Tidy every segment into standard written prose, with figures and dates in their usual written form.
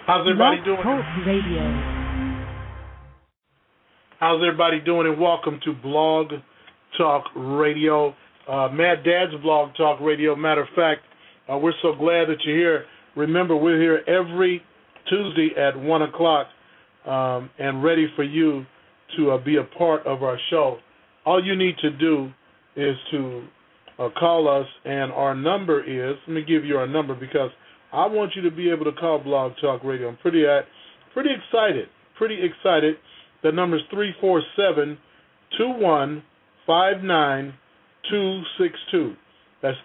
How's everybody Blog doing? Talk Radio. How's everybody doing? And welcome to Blog Talk Radio, Mad Dad's Blog Talk Radio. Matter of fact, we're so glad that you're here. Remember, we're here every Tuesday at 1 o'clock and ready for you to be a part of our show. All you need to do is to call us, and our number is, let me give you our number because I want you to be able to call Blog Talk Radio. I'm pretty excited. The number is 347-215-9262. That's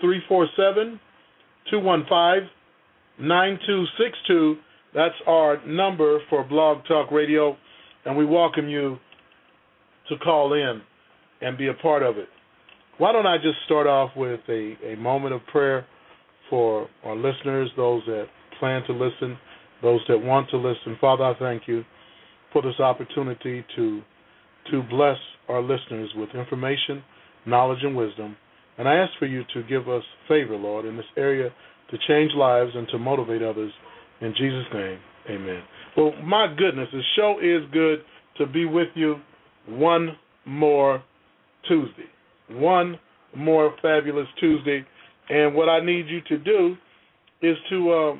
347-215-9262. That's our number for Blog Talk Radio, and we welcome you to call in and be a part of it. Why don't I just start off with a moment of prayer for our listeners, those that plan to listen, those that want to listen. Father, I thank you for this opportunity to bless our listeners with information, knowledge, and wisdom. And I ask for you to give us favor, Lord, in this area to change lives and to motivate others. In Jesus' name, amen. Well, my goodness, the show is good to be with you one more Tuesday. One more fabulous Tuesday. And what I need you to do is to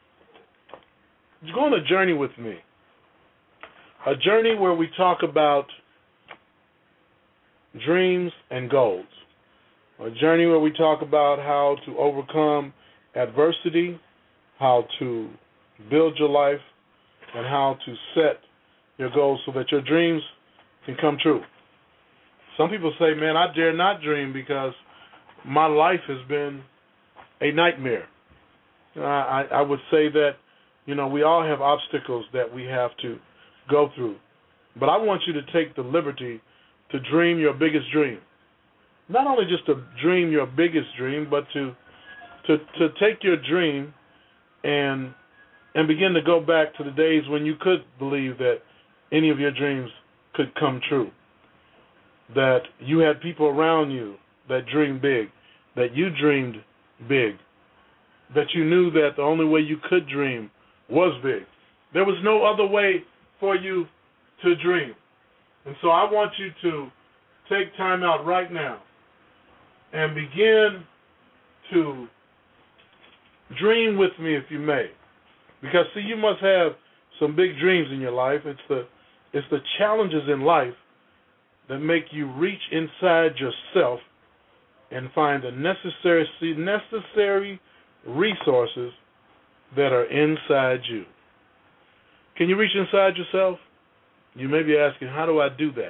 go on a journey with me. A journey where we talk about dreams and goals. A journey where we talk about how to overcome adversity, how to build your life, and how to set your goals so that your dreams can come true. Some people say, man, I dare not dream because my life has been a nightmare. I would say that, we all have obstacles that we have to go through. But I want you to take the liberty to dream your biggest dream. Not only just to dream your biggest dream, but to take your dream and begin to go back to the days when you could believe that any of your dreams could come true. That you had people around you that dreamed big, that you dreamed big, that you knew that the only way you could dream was big. There was no other way for you to dream. And so I want you to take time out right now and begin to dream with me, if you may. Because, see, you must have some big dreams in your life. It's the challenges in life that make you reach inside yourself and find the necessary resources that are inside you. Can you reach inside yourself? You may be asking, how do I do that?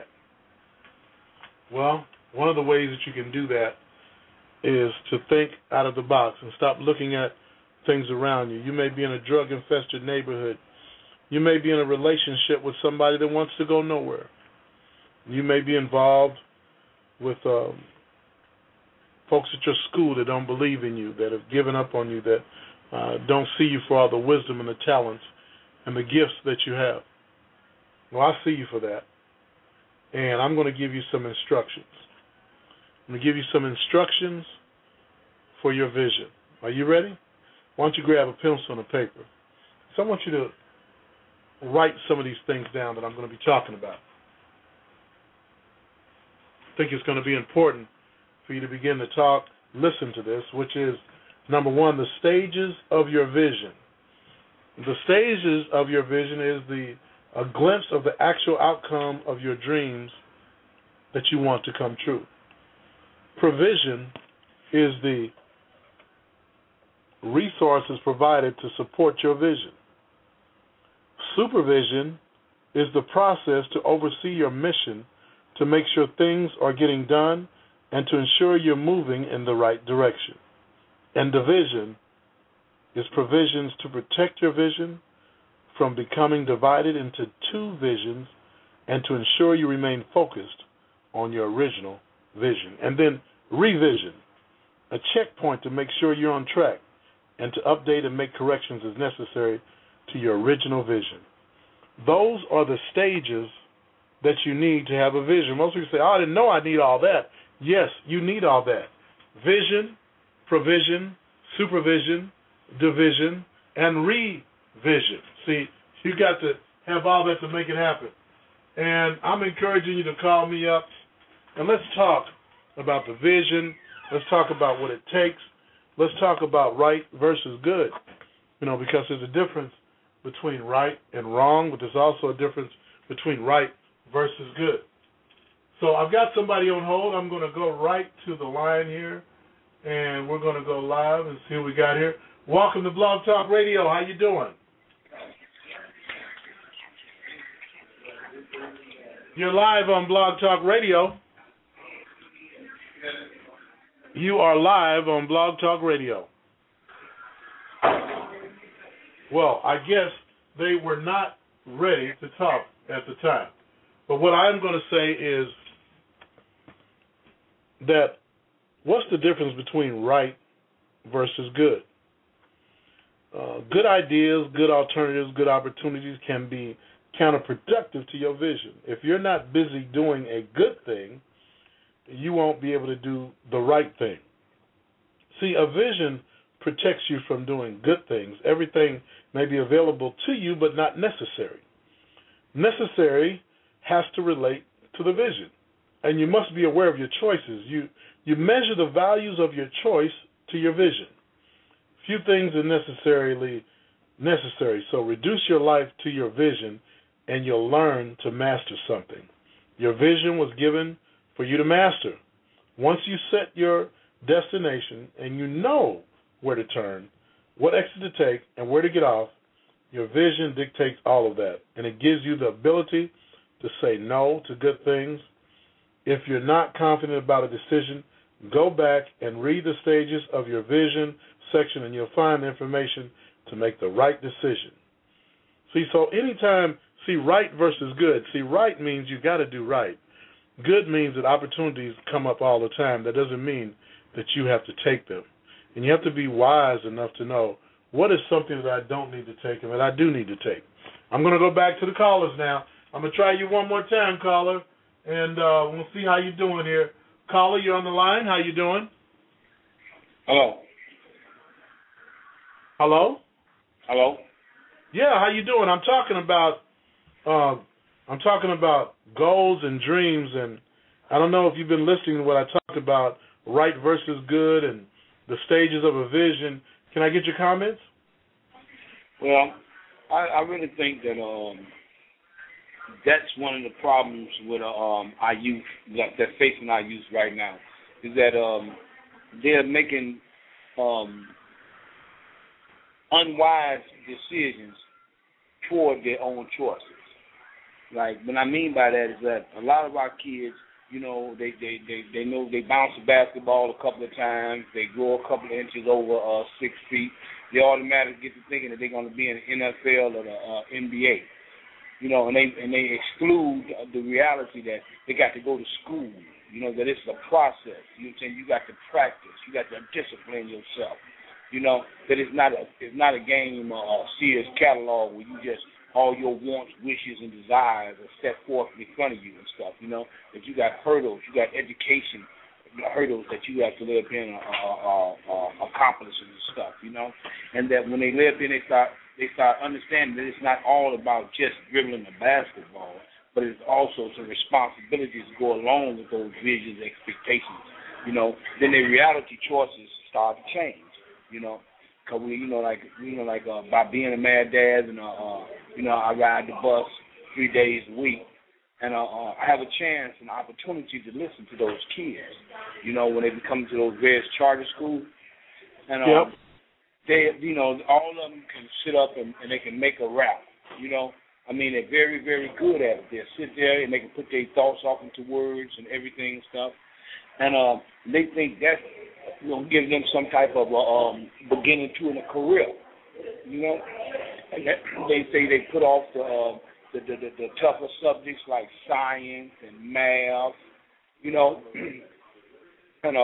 Well, one of the ways that you can do that is to think out of the box and stop looking at things around you. You may be in a drug-infested neighborhood. You may be in a relationship with somebody that wants to go nowhere. You may be involved with folks at your school that don't believe in you, that have given up on you, that don't see you for all the wisdom and the talents and the gifts that you have. Well, I see you for that. And I'm going to give you some instructions. I'm going to give you some instructions for your vision. Are you ready? Why don't you grab a pencil and a paper? So I want you to write some of these things down that I'm going to be talking about. I think it's going to be important for you to begin to listen to this, which is, number one, the stages of your vision. The stages of your vision is a glimpse of the actual outcome of your dreams that you want to come true. Provision is the resources provided to support your vision. Supervision is the process to oversee your mission, to make sure things are getting done, and to ensure you're moving in the right direction. And division is provisions to protect your vision from becoming divided into two visions and to ensure you remain focused on your original vision. And then revision, a checkpoint to make sure you're on track and to update and make corrections as necessary to your original vision. Those are the stages that you need to have a vision. Most people say, I didn't know I need all that. Yes, you need all that. Vision, provision, supervision, division, and revision. vision. See, you got to have all that to make it happen. And I'm encouraging you to call me up and let's talk about the vision. Let's talk about what it takes. Let's talk about right versus good. Because there's a difference between right and wrong, but there's also a difference between right versus good. So I've got somebody on hold. I'm going to go right to the line here, and we're going to go live and see who we got here. Welcome to Blog Talk Radio. How you doing? You're live on Blog Talk Radio. You are live on Blog Talk Radio. Well, I guess they were not ready to talk at the time. But what I'm going to say is that what's the difference between right versus good? Good ideas, good alternatives, good opportunities can be counterproductive to your vision. If you're not busy doing a good thing, you won't be able to do the right thing. See, a vision protects you from doing good things. Everything may be available to you, but not necessary. Necessary has to relate to the vision, and you must be aware of your choices. You measure the values of your choice to your vision. Few things are necessarily necessary, so reduce your life to your vision, and you'll learn to master something. Your vision was given for you to master. Once you set your destination and you know where to turn, what exit to take, and where to get off, your vision dictates all of that, and it gives you the ability to say no to good things. If you're not confident about a decision, go back and read the stages of your vision section, and you'll find the information to make the right decision. So anytime, right versus good. Right means you got to do right. Good means that opportunities come up all the time. That doesn't mean that you have to take them. And you have to be wise enough to know what is something that I don't need to take and that I do need to take. I'm going to go back to the callers now. I'm going to try you one more time, caller, and we'll see how you're doing here. Caller, you're on the line. How you doing? Hello. Hello? Hello. Yeah, how you doing? I'm talking about goals and dreams, and I don't know if you've been listening to what I talked about, right versus good and the stages of a vision. Can I get your comments? Well, I really think that that's one of the problems with our youth, that's facing our youth right now, is that they're making unwise decisions toward their own choices. Like, what I mean by that is that a lot of our kids, they know they bounce the basketball a couple of times, they grow a couple of inches over 6 feet, they automatically get to thinking that they're going to be in the NFL or the NBA. And they exclude the reality that they got to go to school, that it's a process. You got to practice, you got to discipline yourself. That it's not a game or a Sears catalog where you just all your wants, wishes, and desires are set forth in front of you and stuff. That you got hurdles, you got education hurdles that you have to live in accomplishing and stuff. And that when they live in, they start understanding that it's not all about just dribbling the basketball, but it's also some responsibilities to go along with those visions, expectations. Then their reality choices start to change. Cause by being a mad dad, and I ride the bus 3 days a week, and I have a chance and opportunity to listen to those kids. When they come to those various charter schools, and they, all of them can sit up and they can make a rap. They're very, very good at it. They sit there and they can put their thoughts off into words and everything and stuff, and they think that's give them some type of beginning to in a career, And they say they put off the tougher subjects like science and math, and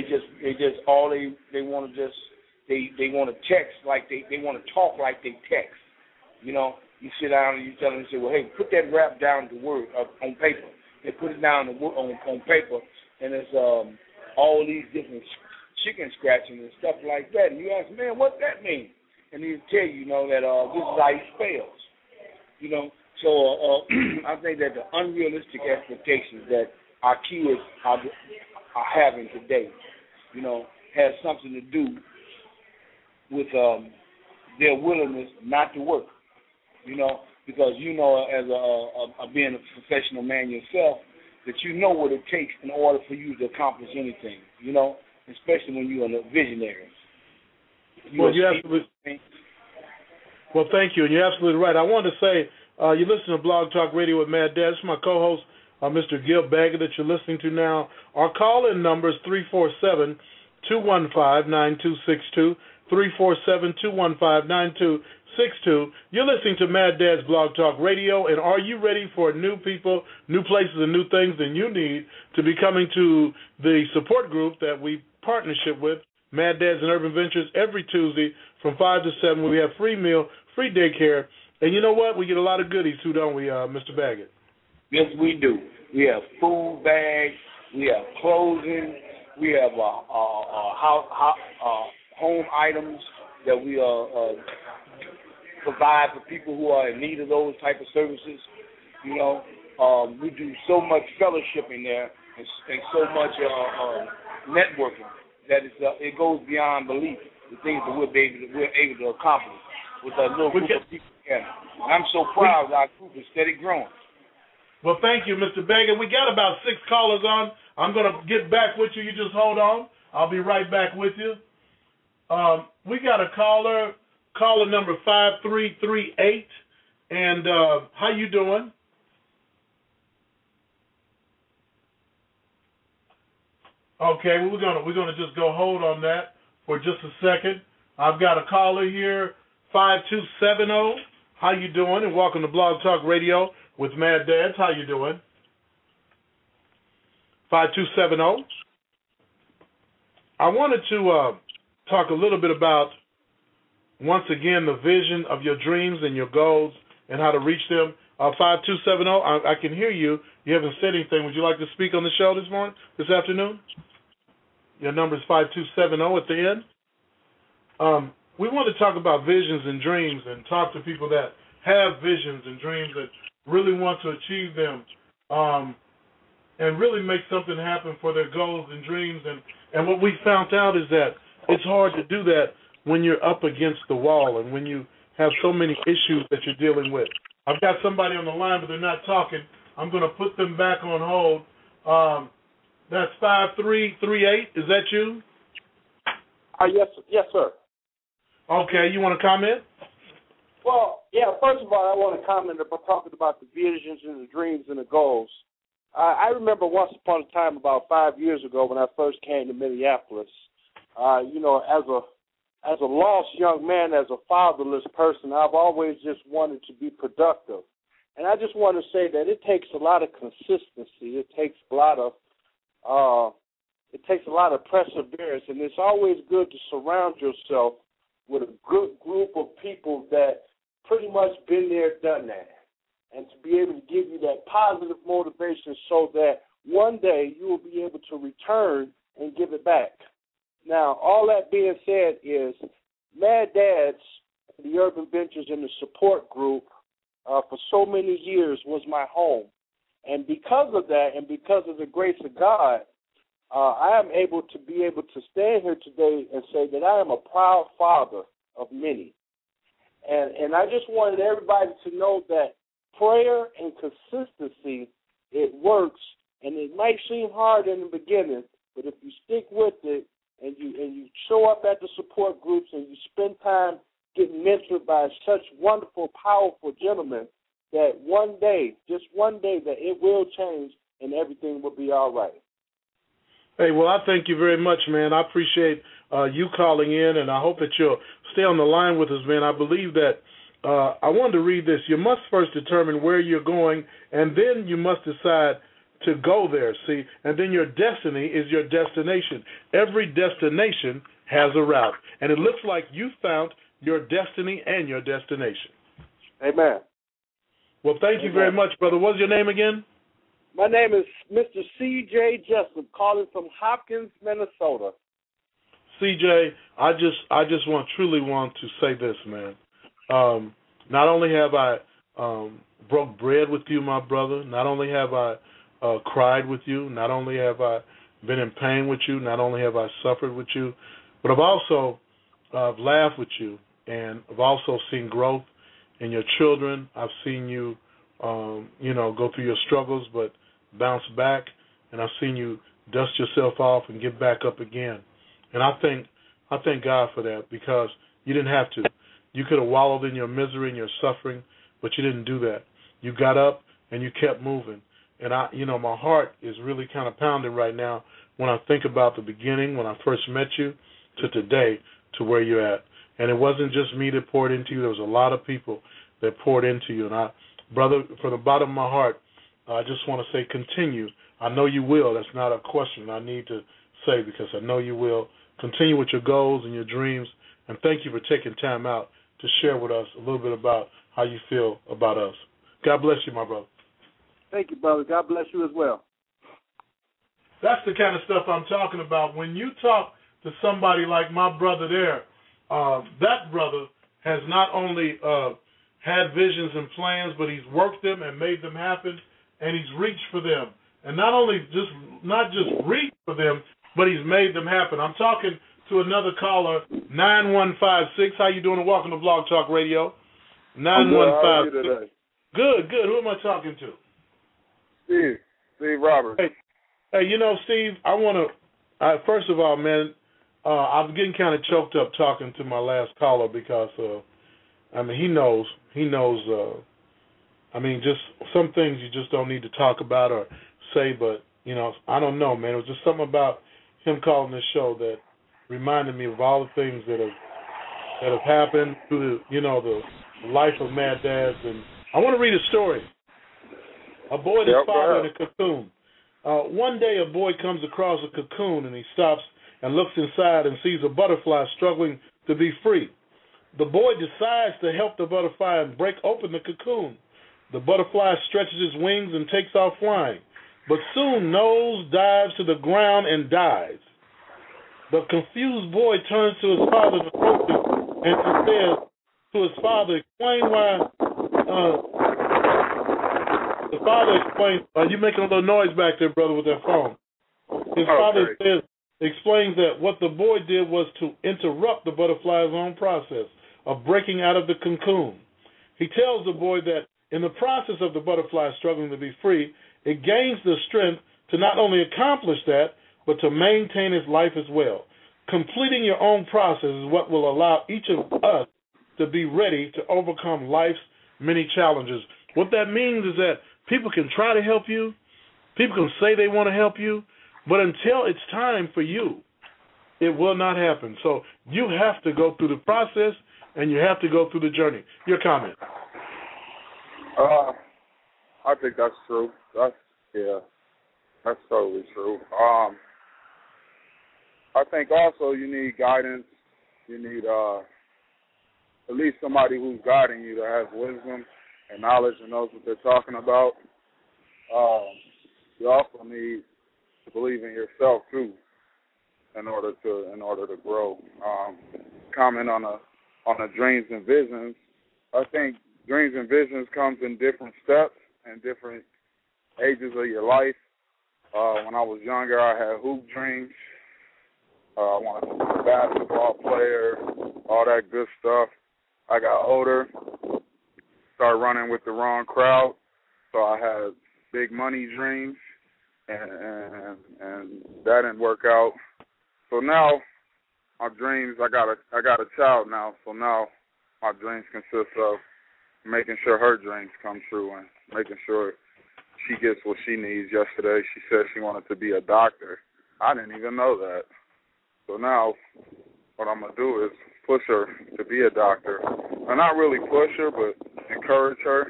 they want to text like they want to talk like they text. You sit down and you tell them, you say, well, hey, put that rap down to word on paper. They put it down on paper, and it's all these different chicken scratching and stuff like that. And you ask, man, what's that mean? and he'll tell you, that this is how he spells. So I think that the unrealistic expectations that our kids are having today, has something to do with their willingness not to work. Because as a being a professional man yourself, that you know what it takes in order for you to accomplish anything. Especially when you're a visionary. Well, thank you, and you're absolutely right. I wanted to say, you listen to Blog Talk Radio with Mad Dad. This is my co-host, Mr. Gil Baggett, that you're listening to now. Our call-in number is 347-215-9262, 347-215-9262. You're listening to Mad Dad's Blog Talk Radio, and are you ready for new people, new places, and new things? Then you need to be coming to the support group that we partnership with, Mad Dads and Urban Ventures, every Tuesday from 5 to 7, where we have free meal, free daycare, and you know what? We get a lot of goodies too, don't we, Mr. Baggett? Yes, we do. We have food bags, we have clothing, we have home items that we provide for people who are in need of those type of services. We do so much fellowshipping there and so much networking that it goes beyond belief. The things that we're able to accomplish with a little group of people. Yeah. I'm so proud that our group is steady growing. Well, thank you, Mr. Baggett. We got about 6 callers on. I'm going to get back with you. You just hold on. I'll be right back with you. We got a caller number 5338. And how you doing? Okay, well, we're gonna just go hold on that for just a second. I've got a caller here, 5270. How you doing? And welcome to Blog Talk Radio with Mad Dads. How you doing? 5270. I wanted to talk a little bit about, once again, the vision of your dreams and your goals and how to reach them. 5270, I can hear you. You haven't said anything. Would you like to speak on the show this afternoon? Your number is 5270 at the end. We want to talk about visions and dreams and talk to people that have visions and dreams that really want to achieve them and really make something happen for their goals and dreams. And what we found out is that it's hard to do that when you're up against the wall and when you have so many issues that you're dealing with. I've got somebody on the line, but they're not talking. I'm going to put them back on hold. That's 5338. Is that you? Yes, sir. Okay, you want to comment? Well, yeah, first of all, I want to comment about talking about the visions and the dreams and the goals. I remember once upon a time about 5 years ago when I first came to Minneapolis, as a lost young man, as a fatherless person, I've always just wanted to be productive. And I just want to say that it takes a lot of consistency. It takes a lot of perseverance, and it's always good to surround yourself with a good group of people that pretty much been there, done that, and to be able to give you that positive motivation so that one day you will be able to return and give it back. Now, all that being said is Mad Dads, the Urban Ventures and the support group for so many years was my home. And because of that and because of the grace of God, I am able to stand here today and say that I am a proud father of many. And I just wanted everybody to know that prayer and consistency, it works. And it might seem hard in the beginning, but if you stick with it and you show up at the support groups and you spend time getting mentored by such wonderful, powerful gentlemen, that one day, just one day, that it will change and everything will be all right. Hey, well, I thank you very much, man. I appreciate you calling in, and I hope that you'll stay on the line with us, man. I believe that I wanted to read this. You must first determine where you're going, and then you must decide to go there, see? And then your destiny is your destination. Every destination has a route, and it looks like you found your destiny and your destination. Amen. Well, thank you very much, brother. What's your name again? My name is Mr. C.J. Jessup, calling from Hopkins, Minnesota. CJ, I just truly want to say this, man. Not only have I broke bread with you, my brother. Not only have I cried with you. Not only have I been in pain with you. Not only have I suffered with you, but I've also laughed with you, and I've also seen growth in your children. I've seen you, go through your struggles, but bounce back, and I've seen you dust yourself off and get back up again. And I thank God for that, because you didn't have to. You could have wallowed in your misery and your suffering, but you didn't do that. You got up and you kept moving. And my heart is really kind of pounding right now when I think about the beginning, when I first met you, to today, to where you're at. And it wasn't just me that poured into you. There was a lot of people that poured into you. And brother, from the bottom of my heart, I just want to say continue. I know you will. That's not a question I need to say, because I know you will. Continue with your goals and your dreams. And thank you for taking time out to share with us a little bit about how you feel about us. God bless you, my brother. Thank you, brother. God bless you as well. That's the kind of stuff I'm talking about. When you talk to somebody like my brother there, that brother has not only had visions and plans, but he's worked them and made them happen, and he's reached for them. And not just reached for them, but he's made them happen. I'm talking to another caller, 9156. How you doing? And welcome to Blog Talk Radio. 9156. Good. Who am I talking to? Steve Roberts. Hey, Steve, I want to, first of all, man, I'm getting kind of choked up talking to my last caller, because, he knows, just some things you just don't need to talk about or say, but, I don't know, man. It was just something about him calling this show that reminded me of all the things that have happened through the life of Mad Dads. And I want to read a story. A boy and his father in a cocoon. One day a boy comes across a cocoon, and he stops and looks inside and sees a butterfly struggling to be free. The boy decides to help the butterfly and break open the cocoon. The butterfly stretches its wings and takes off flying, but soon nose dives to the ground and dies. The confused boy turns to his father to approach him, and he says to his father, explain why. The father explains, you making a little noise back there, brother, with that phone. His father explains that what the boy did was to interrupt the butterfly's own process of breaking out of the cocoon. He tells the boy that in the process of the butterfly struggling to be free, it gains the strength to not only accomplish that, but to maintain its life as well. Completing your own process is what will allow each of us to be ready to overcome life's many challenges. What that means is that people can try to help you, people can say they want to help you, but until it's time for you, it will not happen. So you have to go through the process, and you have to go through the journey. Your comment? I think that's true. That's totally true. I think also you need guidance. You need at least somebody who's guiding you to have wisdom and knowledge and knows what they're talking about. You also need to believe in yourself too, in order to grow. Comment on the dreams and visions. I think dreams and visions comes in different steps and different ages of your life. When I was younger, I had hoop dreams. I wanted to be a basketball player, all that good stuff. I got older, started running with the wrong crowd, so I had big money dreams, and that didn't work out. So now my dreams, I got a child now, so now my dreams consist of making sure her dreams come true and making sure she gets what she needs. Yesterday she said she wanted to be a doctor. I didn't even know that. So now what I'm going to do is push her to be a doctor. And not really push her, but encourage her.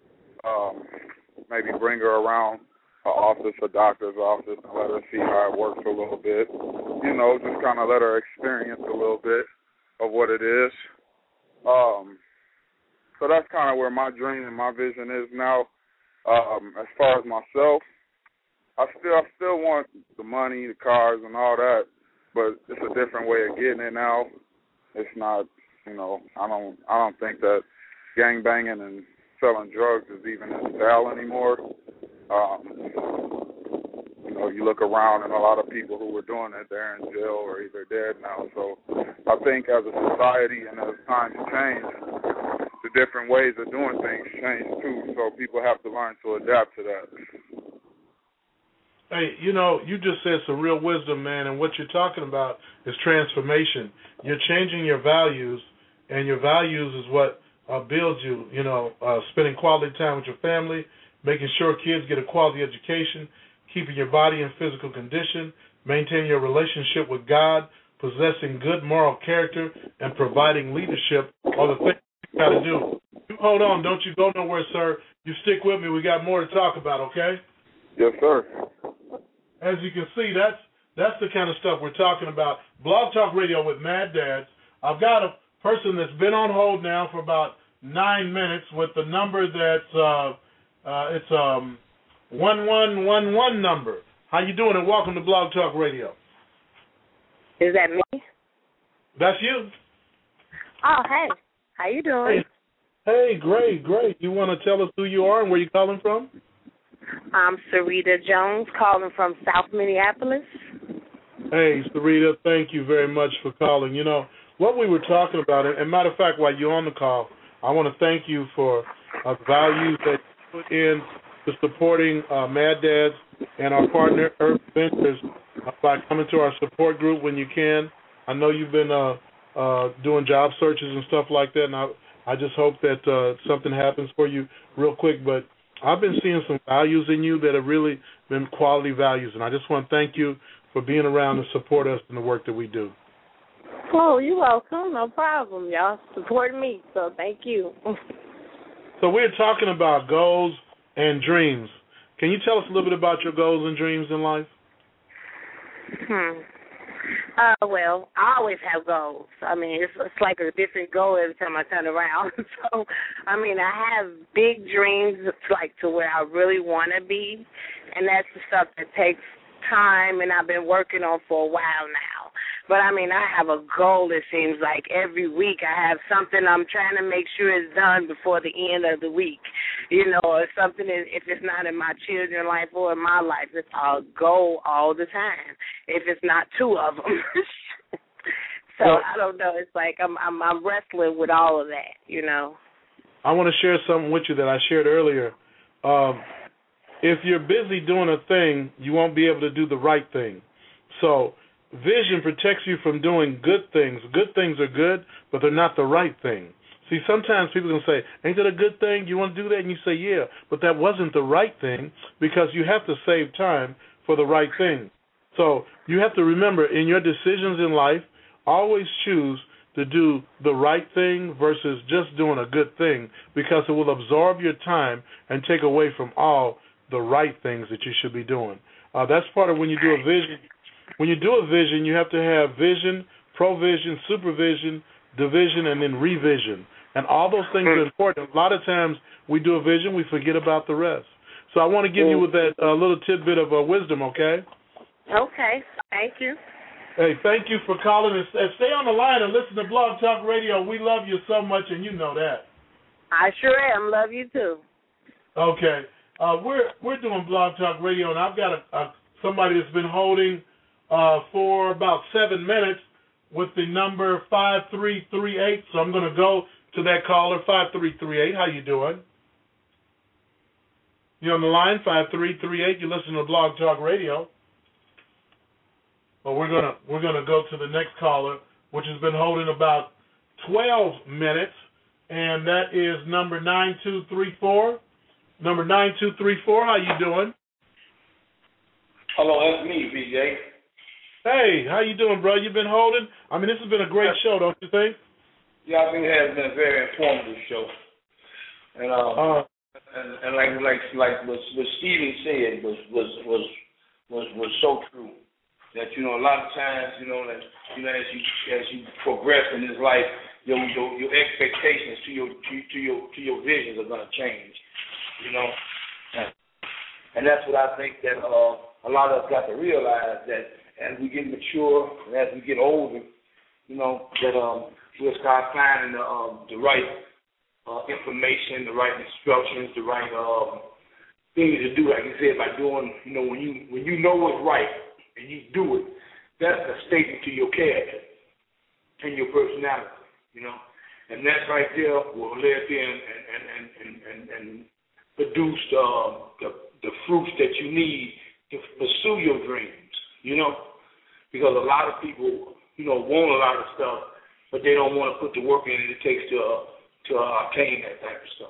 Maybe bring her around an office, a doctor's office, and let her see how it works a little bit. Just kind of let her experience a little bit of what it is. So that's kind of where my dream and my vision is now. As far as myself, I still want the money, the cars, and all that, but it's a different way of getting it now. It's not, I don't think that gang banging and selling drugs is even in style anymore. You look around and a lot of people who were doing it, they're in jail or either dead now. So I think as a society and as times change, the different ways of doing things change too. So people have to learn to adapt to that. Hey, you just said some real wisdom, man, and what you're talking about is transformation. You're changing your values, and your values is what builds you, spending quality time with your family, making sure kids get a quality education, keeping your body in physical condition, maintaining your relationship with God, possessing good moral character, and providing leadership are the things you got to do. You hold on. Don't you go nowhere, sir. You stick with me. We got more to talk about, okay? Yes, sir. As you can see, that's the kind of stuff we're talking about. Blog Talk Radio with Mad Dads. I've got a person that's been on hold now for about 9 minutes with the number that's it's 1111 number. How you doing? And welcome to Blog Talk Radio. Is that me? That's you. Oh, hey. How you doing? Hey, great. You want to tell us who you are and where you're calling from? I'm Sarita Jones, calling from South Minneapolis. Hey, Sarita, thank you very much for calling. What we were talking about, and matter of fact, while you're on the call, I want to thank you for the values that you put in to supporting Mad Dads and our partner, Earth Ventures, by coming to our support group when you can. I know you've been doing job searches and stuff like that, and I just hope that something happens for you real quick. But I've been seeing some values in you that have really been quality values, and I just want to thank you for being around to support us in the work that we do. Oh, you're welcome. No problem. Y'all support me, so thank you. So we're talking about goals and dreams. Can you tell us a little bit about your goals and dreams in life? Well, I always have goals. I mean, it's like a different goal every time I turn around. So, I have big dreams, like to where I really want to be, and that's the stuff that takes time, and I've been working on for a while now. But, I have a goal, it seems like. Every week I have something I'm trying to make sure is done before the end of the week, or something, if it's not in my children's life or in my life, it's a goal all the time, if it's not two of them. So, I don't know. It's like I'm wrestling with all of that, I want to share something with you that I shared earlier. If you're busy doing a thing, you won't be able to do the right thing. So vision protects you from doing good things. Good things are good, but they're not the right thing. See, sometimes people can say, ain't that a good thing? You want to do that? And you say, yeah, but that wasn't the right thing because you have to save time for the right thing. So you have to remember in your decisions in life, always choose to do the right thing versus just doing a good thing because it will absorb your time and take away from all the right things that you should be doing. That's part of when you do a vision. When you do a vision, you have to have vision, provision, supervision, division, and then revision. And all those things are important. A lot of times we do a vision, we forget about the rest. So I want to give you with that little tidbit of wisdom, okay? Okay. Thank you. Hey, thank you for calling. And stay on the line and listen to Blog Talk Radio. We love you so much, and you know that. I sure am. Love you, too. Okay. We're doing Blog Talk Radio, and I've got somebody that's been holding for about 7 minutes with the number 5338. So I'm going to go to that caller, 5338. How you doing? You on the line, 5338. You listen to Blog Talk Radio. Well, we're gonna go to the next caller, which has been holding about 12 minutes, and that is number 9234. Number 9234, how you doing? Hello, that's me, BJ. Hey, how you doing, bro? You been holding? This has been a great show, don't you think? Yeah, I think it has been a very informative show. And and like what Stephen said was so true. That a lot of times, that as you progress in this life, your expectations to your visions are going to change. And that's what I think that a lot of us got to realize, that as we get mature and as we get older, you know, that we'll start finding the right information, the right instructions, the right things to do. Like you said, by doing, you know, when you know what's right and you do it, that's a statement to your character and your personality, you know. And that right there will live in and produce the fruits that you need to pursue your dreams, you know. Because a lot of people, you know, want a lot of stuff, but they don't want to put the work in it takes to obtain that type of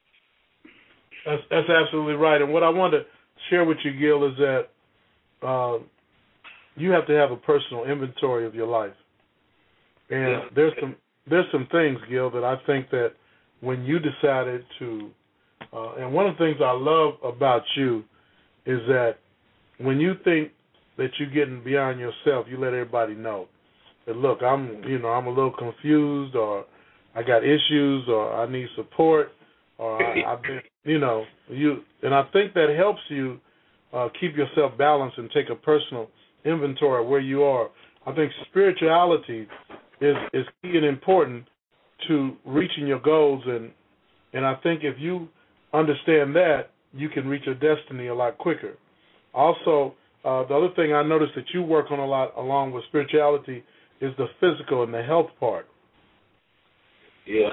stuff. That's absolutely right. And what I wanted to share with you, Gil, is that you have to have a personal inventory of your life. And there's some things, Gil, that I think that when you decided to, and one of the things I love about you is that when you think that you're getting beyond yourself, you let everybody know that, look, I'm a little confused, or I got issues, or I need support, or I've been, and I think that helps you keep yourself balanced and take a personal inventory of where you are. I think spirituality is key and important to reaching your goals, and I think if you understand that, you can reach your destiny a lot quicker. Also, the other thing I noticed that you work on a lot along with spirituality is the physical and the health part. Yeah.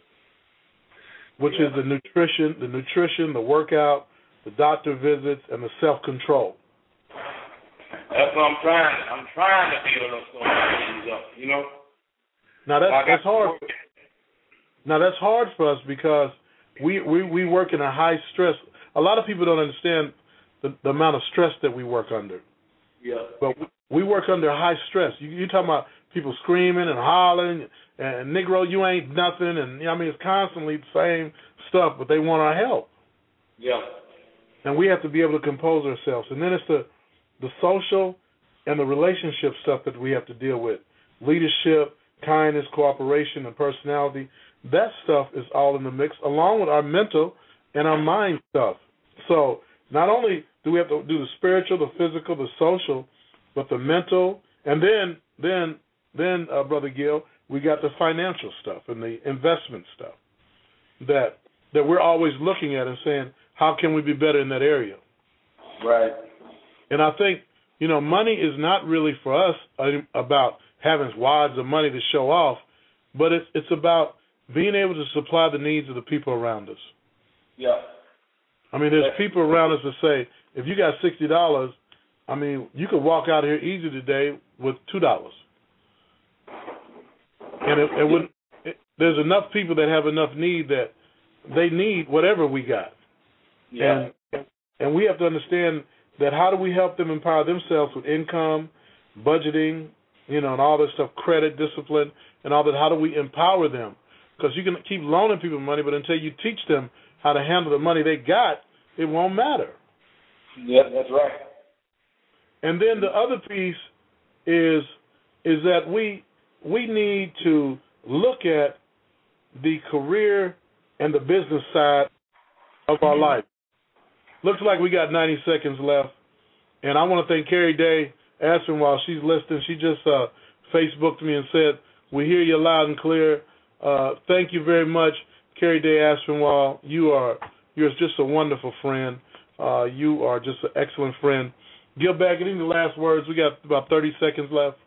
Which is the nutrition, the workout, the doctor visits, and the self-control. That's what I'm trying to build those up, you know. Now that's hard. Now that's hard for us because we work in a high stress. A lot of people don't understand the amount of stress that we work under. Yeah. But we work under high stress. You're talking about people screaming and hollering and Negro, you ain't nothing, and it's constantly the same stuff, but they want our help. Yeah. And we have to be able to compose ourselves. And then it's the social and the relationship stuff that we have to deal with. Leadership, kindness, cooperation, and personality. That stuff is all in the mix, along with our mental and our mind stuff. So not only do we have to do the spiritual, the physical, the social, but the mental, and then Brother Gil, we got the financial stuff and the investment stuff that we're always looking at and saying, how can we be better in that area? Right. And I think, money is not really for us about having wads of money to show off, but it's about being able to supply the needs of the people around us. Yeah. There's people around us that say, if you got $60, you could walk out here easy today with $2. And there's enough people that have enough need that they need whatever we got. Yeah. And we have to understand that how do we help them empower themselves with income, budgeting, and all this stuff, credit, discipline, and all that. How do we empower them? Because you can keep loaning people money, but until you teach them how to handle the money they got, it won't matter. Yeah, that's right. And then the other piece is that we need to look at the career and the business side of our life. Looks like we got 90 seconds left, and I want to thank Carrie Day Aspen while she's listening. She just Facebooked me and said, we hear you loud and clear. Thank you very much, Carrie Day Aspinwall. You're just a wonderful friend. You are just an excellent friend. Gil Baggett, any last words? We got about 30 seconds left.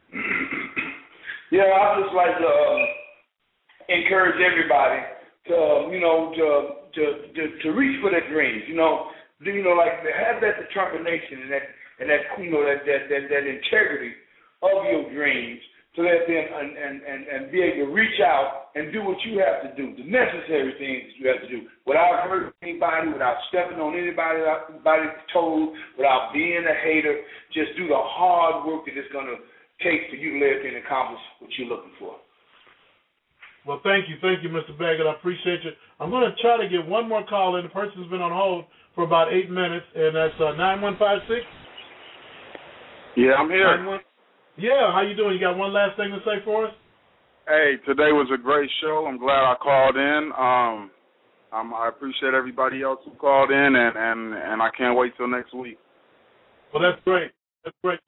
Yeah, I'd just like to encourage everybody to reach for their dreams. Like have that determination and that integrity of your dreams, so that then and be able to reach out and do what you have to do, the necessary things that you have to do, without hurting anybody, without stepping on anybody's toes, without being a hater. Just do the hard work that it's going to take for you to live and accomplish what you're looking for. Well, thank you, Mr. Baggett. I appreciate you. I'm going to try to get one more call in. The person's been on hold for about 8 minutes, and that's 9156. Yeah, I'm here. Yeah, how you doing? You got one last thing to say for us? Hey, today was a great show. I'm glad I called in. I appreciate everybody else who called in, and I can't wait till next week. Well, that's great. That's great. Thank you.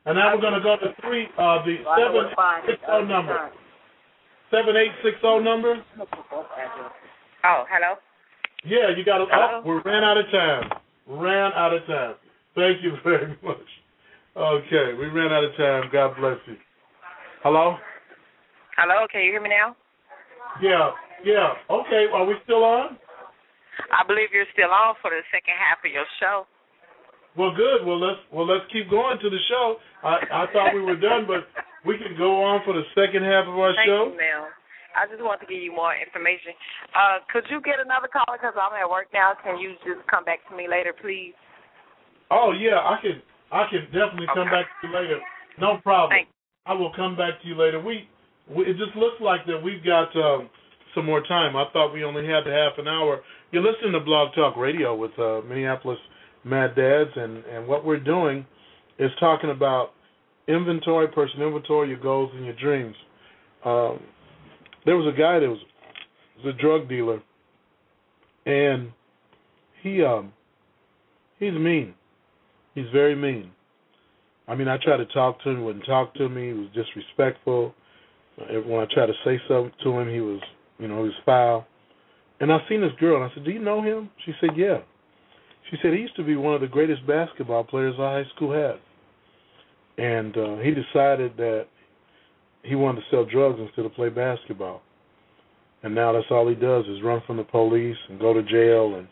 And now we're going to go to the 7860 number. 7860 number? Oh, hello? Yeah, you got to. Oh, we ran out of time. Thank you very much. Okay, we ran out of time. God bless you. Hello? Hello, can you hear me now? Yeah. Okay, are we still on? I believe you're still on for the second half of your show. Well, good. Well, let's keep going to the show. I thought we were done, but we can go on for the second half of our show. Thank you, Mel. I just want to give you more information. Could you get another caller because I'm at work now? Can you just come back to me later, please? Oh yeah, I can definitely come back to you later. No problem. I will come back to you later. It just looks like that we've got some more time. I thought we only had the half an hour. You're listening to Blog Talk Radio with Minneapolis Mad Dads, and what we're doing is talking about personal inventory, your goals and your dreams. There was a guy that was a drug dealer, and he's mean. He's very mean. I mean, I tried to talk to him, he wouldn't talk to me. He was disrespectful. When I tried to say something to him, he was foul. And I seen this girl, and I said, "Do you know him?" She said, "Yeah." She said, "He used to be one of the greatest basketball players our high school had." And he decided that he wanted to sell drugs instead of play basketball. And now that's all he does is run from the police and go to jail. And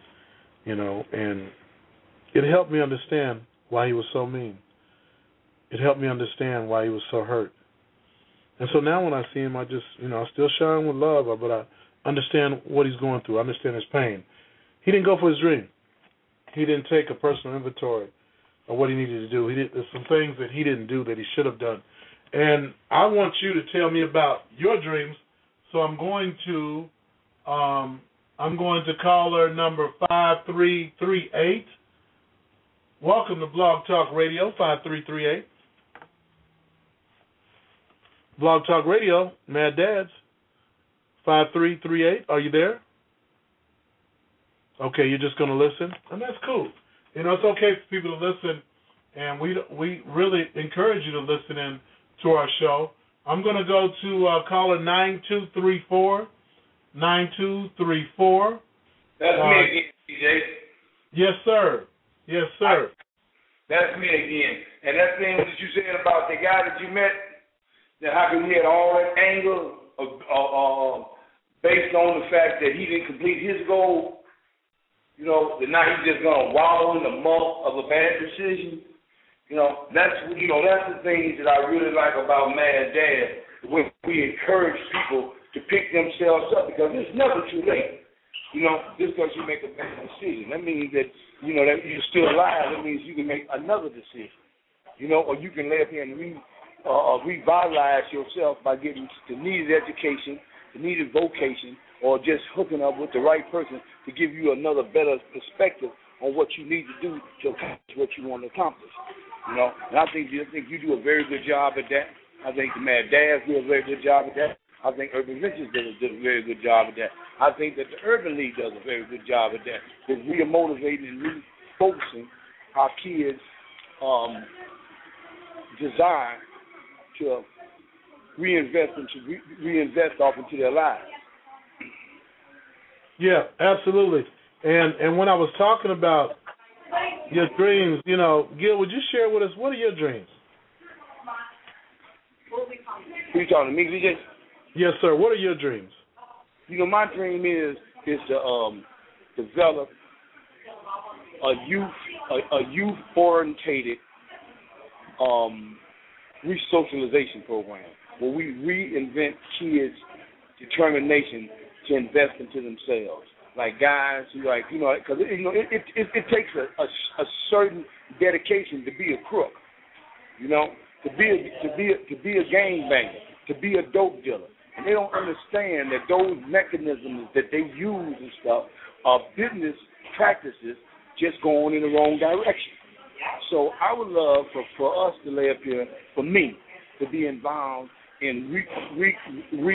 it helped me understand why he was so mean. It helped me understand why he was so hurt. And so now when I see him, I just, I still shower him with love, but I understand what he's going through. I understand his pain. He didn't go for his dream. He didn't take a personal inventory of what he needed to do. There's some things that he didn't do that he should have done. And I want you to tell me about your dreams. So I'm going to caller number 5338. Welcome to Blog Talk Radio, 5338. Blog Talk Radio, Mad Dads, 5338. Are you there? Okay, you're just going to listen? And that's cool. It's okay for people to listen, and we really encourage you to listen in to our show. I'm going to go to caller 9234. 9234. That's me again, DJ. Yes, sir. Yes, sir. That's me again. And that thing that you said about the guy that you met, that how come he had all that anger based on the fact that he didn't complete his goal, that now he's just going to wallow in the muck of a bad decision. That's the things that I really like about Mad Dad, when we encourage people to pick themselves up, because it's never too late. Just because you make a bad decision, that means that, that you're still alive. That means you can make another decision, or you can lay up here and revitalize yourself by getting the needed education, the needed vocation, or just hooking up with the right person to give you another better perspective on what you need to do to accomplish what you want to accomplish. And I think you do a very good job at that. I think the Mad Dads do a very good job at that. I think Urban Ventures did a very good job at that. I think that the Urban League does a very good job at that. Because we are motivating and refocusing our kids' desire to reinvest off into their lives. Yeah, absolutely. And when I was talking about your dreams, Gil, would you share with us, what are your dreams? Who you talking to me, DJ? Yes, sir. What are your dreams? My dream is to develop a youth-orientated resocialization program where we reinvent kids' determination to invest into themselves. Like guys who because it takes a certain dedication to be a crook, to be a gangbanger, to be a dope dealer. And they don't understand that those mechanisms that they use and stuff are business practices just going in the wrong direction. So I would love for us to lay up here, for me, to be involved in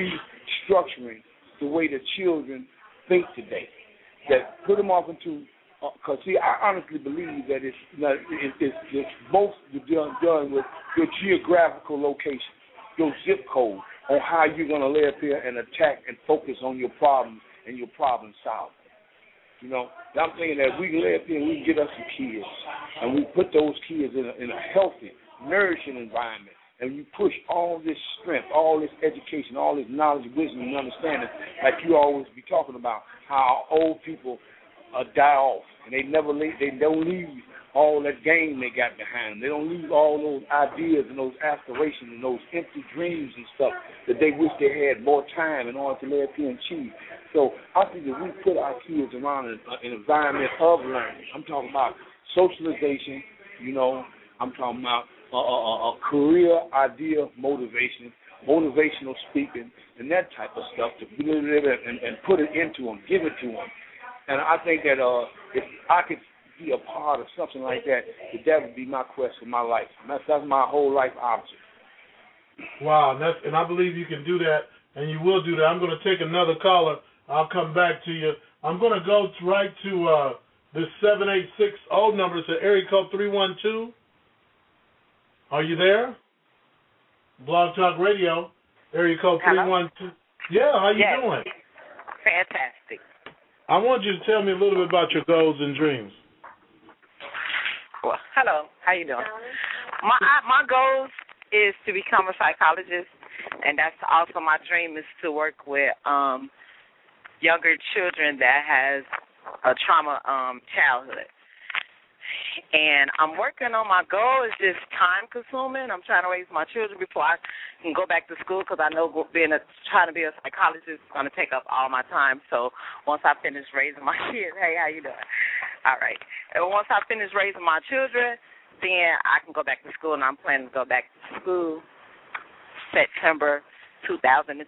restructuring the way that children think today. That put them off into Because see, I honestly believe that it's both done with your geographical location, your zip code, on how you're going to lay up here and attack and focus on your problems and your problem solving. You know, I'm thinking that we can lay up here and we can get us some kids, and we put those kids in a healthy, nourishing environment, and you push all this strength, all this education, all this knowledge, wisdom, and understanding, like you always be talking about, how old people die off, and they don't leave all that game they got behind them. They don't leave all those ideas and those aspirations and those empty dreams and stuff that they wish they had more time in order to lay up here and achieve. So I think that we put our kids around an environment of learning. I'm talking about socialization, you know. I'm talking about a career idea motivation, motivational speaking, and that type of stuff to and put it into them, give it to them. And I think that if I could be a part of something like that, that would be my quest for my life. That's my whole life object. Wow, and I believe you can do that, and you will do that. I'm going to take another caller. I'll come back to you. I'm going to go right to the 786 number. It's area code 312. Are you there? Blog Talk Radio, area code 312. Yeah, how you doing? Fantastic. I want you to tell me a little bit about your goals and dreams. Well, hello. How you doing? My goals is to become a psychologist, and that's also my dream is to work with younger children that has a trauma childhood. And I'm working on my goal. It's just time consuming. I'm trying to raise my children before I can go back to school because I know trying to be a psychologist is going to take up all my time. So once I finish raising my kids, hey, how you doing? All right. And once I finish raising my children, then I can go back to school, and I'm planning to go back to school September 2012.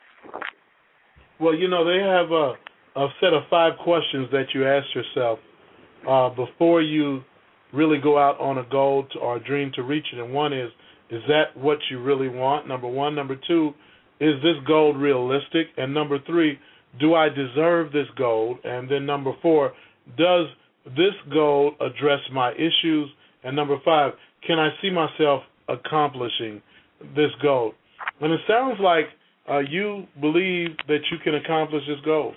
Well, you know, they have a set of 5 questions that you ask yourself before you really go out on a goal or a dream to reach it. And one is that what you really want? Number 1. Number 2, is this goal realistic? And number 3, do I deserve this goal? And then number 4, does this goal address my issues? And number 5, can I see myself accomplishing this goal? And it sounds like you believe that you can accomplish this goal.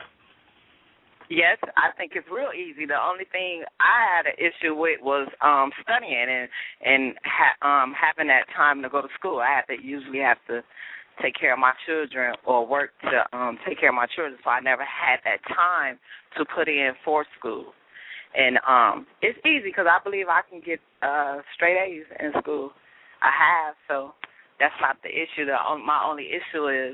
Yes, I think it's real easy. The only thing I had an issue with was studying and having that time to go to school. I usually have to take care of my children or work to take care of my children, so I never had that time to put in for school. And it's easy because I believe I can get straight A's in school. I have, so that's not the issue. My only issue is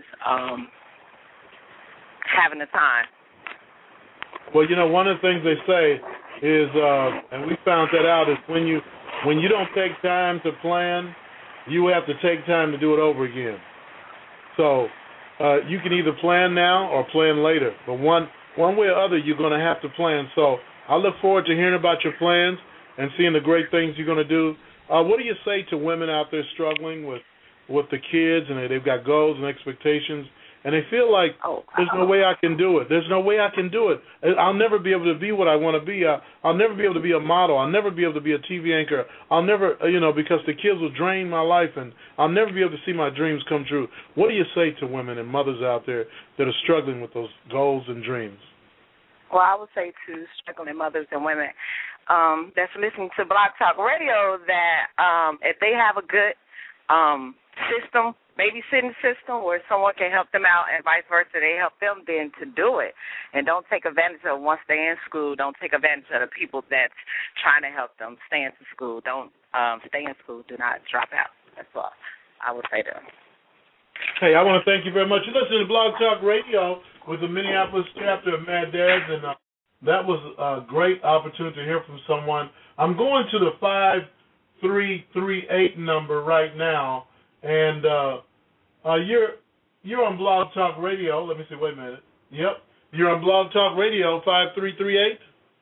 having the time. Well, you know, one of the things they say is, and we found that out, is when you don't take time to plan, you have to take time to do it over again. So you can either plan now or plan later, but one way or other, you're going to have to plan. So I look forward to hearing about your plans and seeing the great things you're going to do. What do you say to women out there struggling with the kids, and they've got goals and expectations, and they feel like there's no way I can do it. There's no way I can do it. I'll never be able to be what I want to be. I'll never be able to be a model. I'll never be able to be a TV anchor. I'll never, because the kids will drain my life, and I'll never be able to see my dreams come true. What do you say to women and mothers out there that are struggling with those goals and dreams? Well, I would say to struggling mothers and women that's listening to Blog Talk Radio that if they have a good babysitting system where someone can help them out and vice versa, they help them then to do it. And don't take advantage of once they're in school. Don't take advantage of the people that's trying to help them stay into school. Don't stay in school. Do not drop out. That's all I would say to them. Hey, I want to thank you very much. You're listening to Blog Talk Radio with the Minneapolis chapter of Mad Dads, and that was a great opportunity to hear from someone. I'm going to the 5338 number right now, and you're on Blog Talk Radio. Let me see. Wait a minute. Yep, you're on Blog Talk Radio 5338.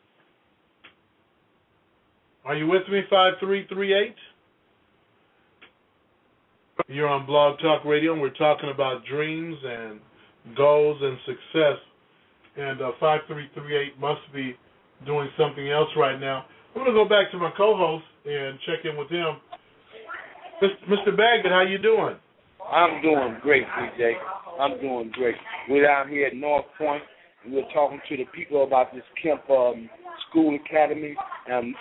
Are you with me? 5338. You're on Blog Talk Radio, and we're talking about dreams and goals and success. And 5338 must be doing something else right now. I'm going to go back to my co-host and check in with him. Mr. Baggett, how you doing? I'm doing great, DJ. I'm doing great. We're out here at North Point, and we're talking to the people about this Kemp School Academy. Since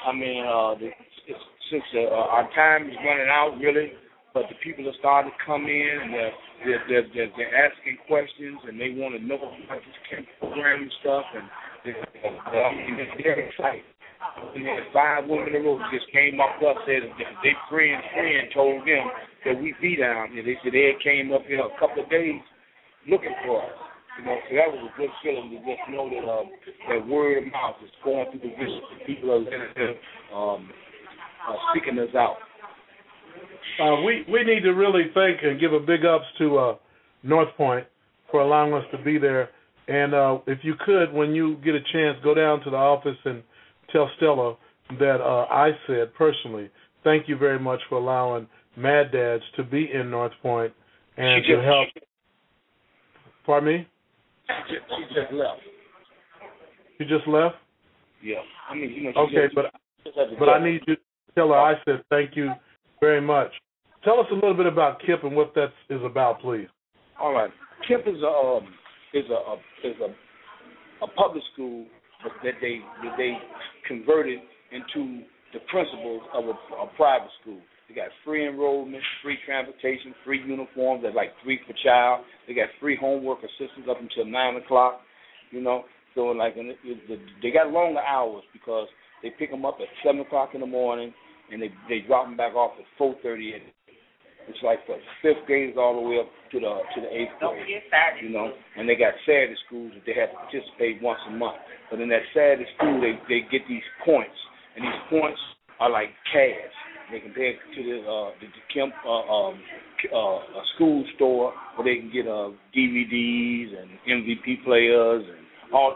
our time is running out, really, but the people are starting to come in, and they're asking questions, and they want to know about this Kemp program and stuff, and they're excited. We had 5 women in a row just came up to us, said that their friend told them that we be down here. They said they came up here a couple of days looking for us. So that was a good feeling to just know that that word of mouth is going through the vision. People are seeking us out. We need to really thank and give a big ups to North Point for allowing us to be there. And if you could, when you get a chance, go down to the office and tell Stella that I said personally, thank you very much for allowing Mad Dads to be in North Point and to help. Pardon me? She just left. She just left? Yeah. Okay, but I need you to tell her I said thank you very much. Tell us a little bit about KIPP and what that is about, please. All right. KIPP is a public school that they converted into the principles of a private school. They got free enrollment, free transportation, free uniforms. They're like $3 per child. They got free homework assistance up until 9 o'clock. So they got longer hours because they pick them up at 7 o'clock in the morning and they drop them back off at 4:30. It's like for 5th graders all the way up to the 8th grade. And they got Saturday schools that they have to participate once a month. But in that Saturday school, they get these points, and these points are like cash. They can pay to the Kemp school store where they can get DVDs and MVP players and all,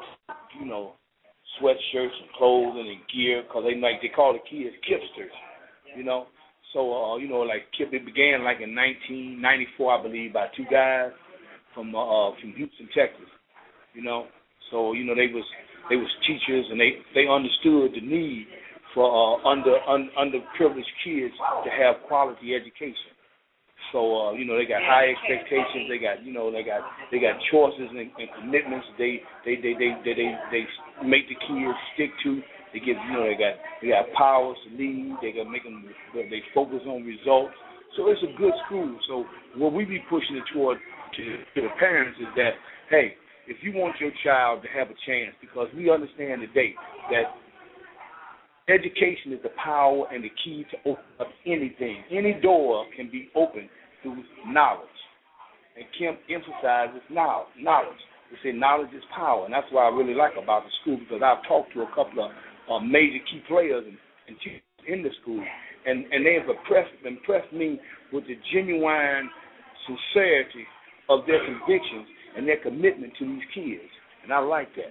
sweatshirts and clothing and gear, because they call the kids Kipsters, So, KIPP, it began like in 1994, I believe, by 2 guys from Houston, Texas, So, they was teachers, and they understood the need for underprivileged kids to have quality education. So, they got high expectations. They got choices and commitments. They make the kids stick to. They give, they got powers to lead. They focus on results. So it's a good school. So what we be pushing it toward to the parents is that, hey, if you want your child to have a chance, because we understand today that education is the power and the key to open up anything. Any door can be opened through knowledge. And Kemp emphasizes knowledge. They say knowledge is power, and that's what I really like about the school, because I've talked to a couple of major key players and teachers in the school, and they have impressed me with the genuine sincerity of their convictions and their commitment to these kids, and I like that.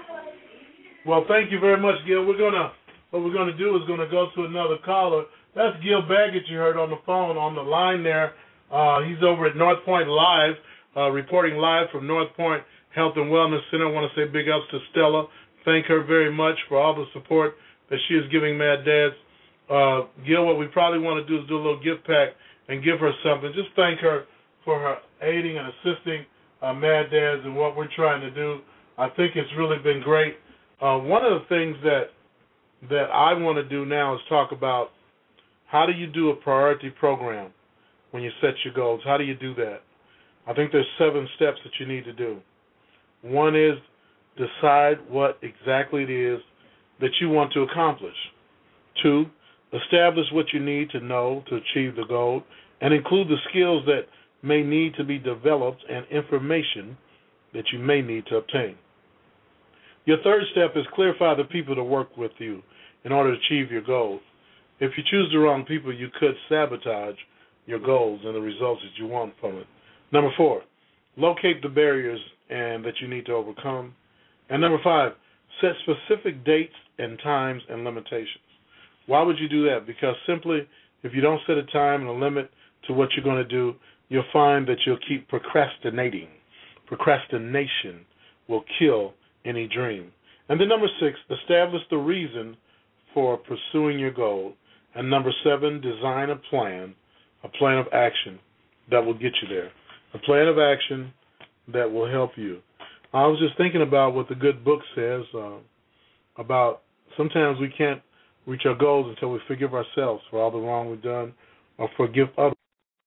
Well, thank you very much, Gil. What we're gonna do is gonna go to another caller. That's Gil Baggett you heard on the phone on the line there. He's over at North Point Live, reporting live from North Point Health and Wellness Center. I want to say big ups to Stella. Thank her very much for all the support that she is giving Mad Dads. Gil, what we probably want to do is do a little gift pack and give her something. Just thank her for her aiding and assisting Mad Dads and what we're trying to do. I think it's really been great. One of the things that I want to do now is talk about how do you do a priority program when you set your goals. How do you do that? I think there's 7 steps that you need to do. One is decide what exactly it is that you want to accomplish. 2, establish what you need to know to achieve the goal and include the skills that may need to be developed and information that you may need to obtain. Your 3rd step is clarify the people to work with you in order to achieve your goals. If you choose the wrong people, you could sabotage your goals and the results that you want from it. Number 4, locate the barriers and that you need to overcome. And number 5, set specific dates and times and limitations. Why would you do that? Because simply, if you don't set a time and a limit to what you're going to do, you'll find that you'll keep procrastinating. Procrastination will kill any dream. And then number 6, establish the reason for pursuing your goal. And number 7, design a plan of action that will get you there. A plan of action that will help you. I was just thinking about what the good book says about sometimes we can't reach our goals until we forgive ourselves for all the wrong we've done or forgive others